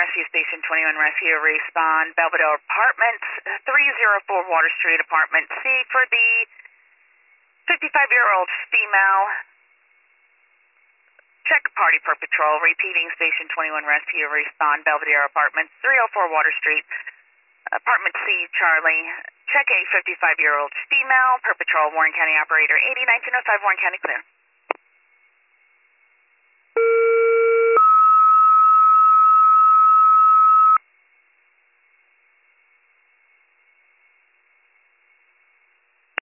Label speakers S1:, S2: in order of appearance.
S1: Rescue Station 21 Rescue, respond. Belvedere Apartments, 304 Water Street, Apartment C, for the 55-year-old female. Check party per patrol. Repeating, Station 21 Rescue, respond. Belvedere Apartments, 304 Water Street, Apartment C, Charlie. Check a 55-year-old female per patrol. Warren County Operator 80-1905, Warren County, clear.